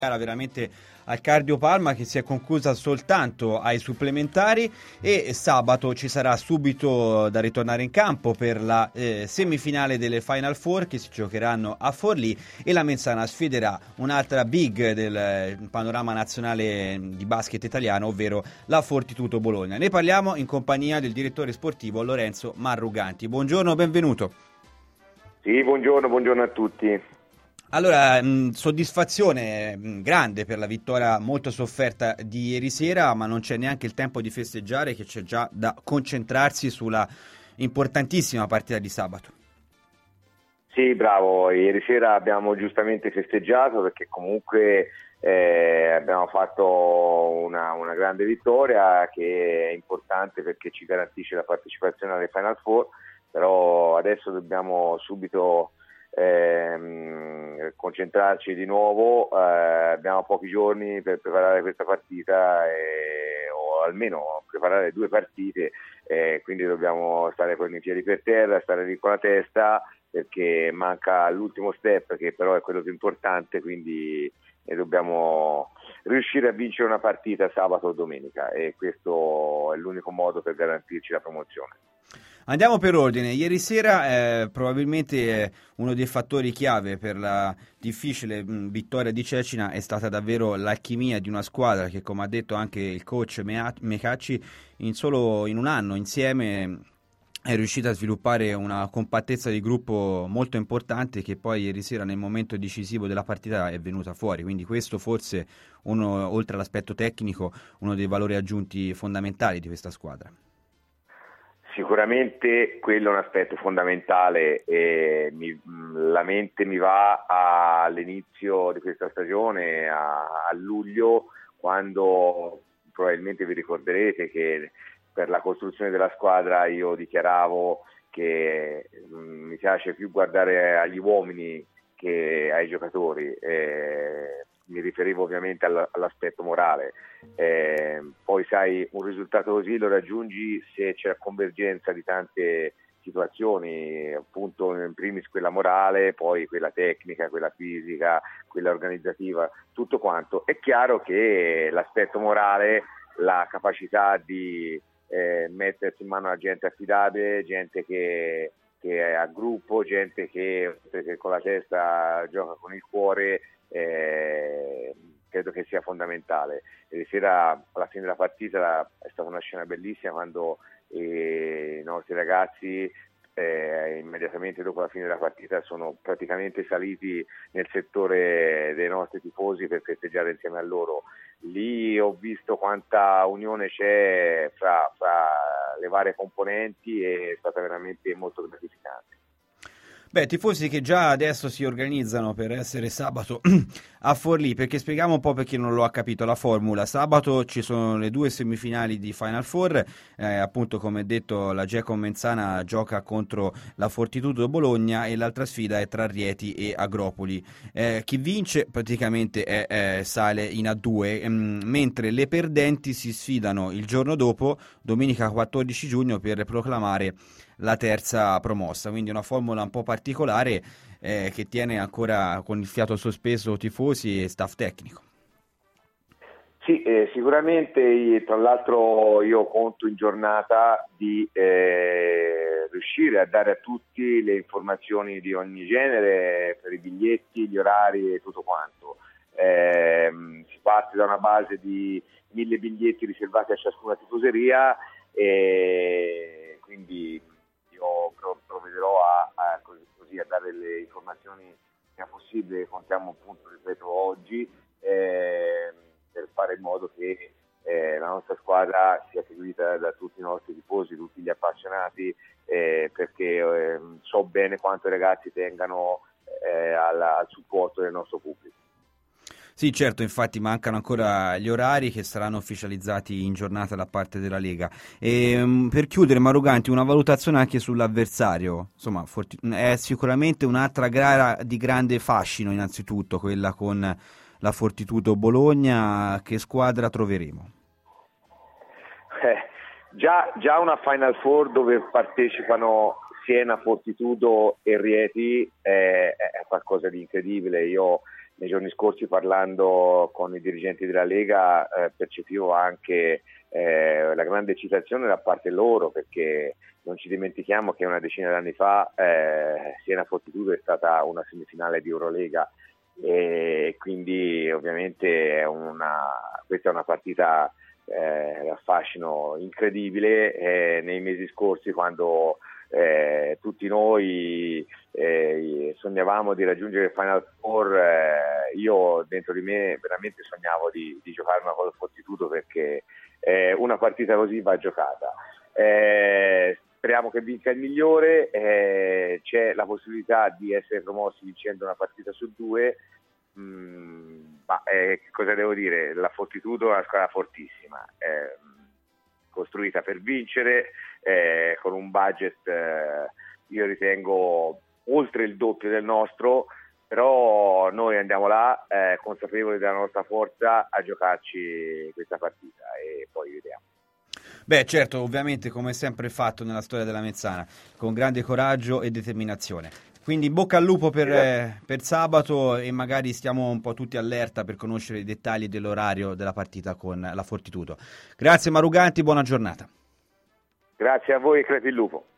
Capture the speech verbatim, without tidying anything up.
Gara veramente al cardiopalma che si è conclusa soltanto ai supplementari e sabato ci sarà subito da ritornare in campo per la eh, semifinale delle Final Four che si giocheranno a Forlì e la Menzana sfiderà un'altra big del eh, panorama nazionale di basket italiano, ovvero la Fortitudo Bologna. Ne parliamo in compagnia del direttore sportivo Lorenzo Marruganti. Buongiorno, benvenuto. Sì, buongiorno, buongiorno a tutti. Allora, mh, soddisfazione mh, grande per la vittoria molto sofferta di ieri sera, ma non c'è neanche il tempo di festeggiare, che c'è già da concentrarsi sulla importantissima partita di sabato. Sì, bravo, ieri sera abbiamo giustamente festeggiato perché comunque eh, abbiamo fatto una, una grande vittoria che è importante perché ci garantisce la partecipazione alle Final Four, però adesso dobbiamo subito Ehm, concentrarci di nuovo, eh, abbiamo pochi giorni per preparare questa partita e, o almeno preparare due partite, eh, quindi dobbiamo stare con i piedi per terra, stare lì con la testa perché manca l'ultimo step che però è quello più importante, quindi e dobbiamo riuscire a vincere una partita sabato o domenica e questo è l'unico modo per garantirci la promozione. Andiamo per ordine. Ieri sera eh, probabilmente eh, uno dei fattori chiave per la difficile mh, vittoria di Cecina è stata davvero l'alchimia di una squadra che, come ha detto anche il coach Mecacci, in solo in un anno insieme è riuscita a sviluppare una compattezza di gruppo molto importante che poi ieri sera nel momento decisivo della partita è venuta fuori, quindi questo forse uno, oltre all'aspetto tecnico, uno dei valori aggiunti fondamentali di questa squadra. Sicuramente quello è un aspetto fondamentale e mi, la mente mi va a, all'inizio di questa stagione, a, a luglio, quando probabilmente vi ricorderete che per la costruzione della squadra io dichiaravo che mh, mi piace più guardare agli uomini che ai giocatori. Eh, mi riferivo ovviamente all'aspetto morale, eh, poi sai un risultato così lo raggiungi se c'è la convergenza di tante situazioni, appunto in primis quella morale, poi quella tecnica, quella fisica, quella organizzativa, tutto quanto. È chiaro che l'aspetto morale, la capacità di eh, mettersi in mano a gente affidabile, gente che, che è a gruppo, gente che, che con la testa gioca con il cuore, Eh, credo che sia fondamentale. Ieri sera alla fine della partita è stata una scena bellissima quando eh, i nostri ragazzi eh, immediatamente dopo la fine della partita sono praticamente saliti nel settore dei nostri tifosi per festeggiare insieme a loro. Lì ho visto quanta unione c'è fra, fra le varie componenti e è stata veramente molto gratificante. Beh, tifosi che già adesso si organizzano per essere sabato a Forlì, perché spieghiamo un po' per chi non lo ha capito la formula. Sabato ci sono le due semifinali di Final Four, eh, appunto come detto la Geco Menzana gioca contro la Fortitudo Bologna e l'altra sfida è tra Rieti e Agropoli. Eh, chi vince praticamente è, è, sale in A due, ehm, mentre le perdenti si sfidano il giorno dopo, domenica quattordici giugno, per proclamare la terza promossa, quindi una formula un po' particolare eh, che tiene ancora con il fiato sospeso tifosi e staff tecnico. Sì, eh, sicuramente, tra l'altro io conto in giornata di eh, riuscire a dare a tutti le informazioni di ogni genere per i biglietti, gli orari e tutto quanto. Eh, si parte da una base di mille biglietti riservati a ciascuna tifoseria e quindi io provvederò a, a, così, a dare le informazioni che è possibile, contiamo appunto, ripeto, oggi eh, per fare in modo che eh, la nostra squadra sia seguita da tutti i nostri tifosi, tutti gli appassionati, eh, perché eh, so bene quanto i ragazzi tengano eh, alla, al supporto del nostro pubblico. Sì, certo, infatti mancano ancora gli orari che saranno ufficializzati in giornata da parte della Lega. E, um, per chiudere, Marruganti, una valutazione anche sull'avversario. Insomma, forti- è sicuramente un'altra gara di grande fascino, innanzitutto, quella con la Fortitudo Bologna. Che squadra troveremo? Eh, già, già una Final Four dove partecipano Siena, Fortitudo e Rieti è, è qualcosa di incredibile. Io nei giorni scorsi parlando con i dirigenti della Lega eh, percepivo anche eh, la grande eccitazione da parte loro, perché non ci dimentichiamo che una decina d'anni fa eh, Siena Fortitudo è stata una semifinale di Eurolega, e quindi ovviamente è una, questa è una partita eh, a fascino incredibile. Eh, nei mesi scorsi, quando eh, tutti noi eh, sognavamo di raggiungere il Final Four, eh, io dentro di me veramente sognavo di, di giocare una col Fortitudo, perché eh, una partita così va giocata. Eh, speriamo che vinca il migliore, eh, c'è la possibilità di essere promossi vincendo una partita su due. Mm, ma eh, cosa devo dire? La Fortitudo è una squadra fortissima, eh, costruita per vincere, eh, con un budget eh, io ritengo oltre il doppio del nostro, però noi andiamo là eh, consapevoli della nostra forza a giocarci questa partita e poi vediamo. Beh, certo, ovviamente, come sempre fatto nella storia della Mezzana, con grande coraggio e determinazione. Quindi bocca al lupo per, eh, per sabato, e magari stiamo un po' tutti allerta per conoscere i dettagli dell'orario della partita con la Fortitudo. Grazie Maruganti, buona giornata. Grazie a voi e crepi il lupo.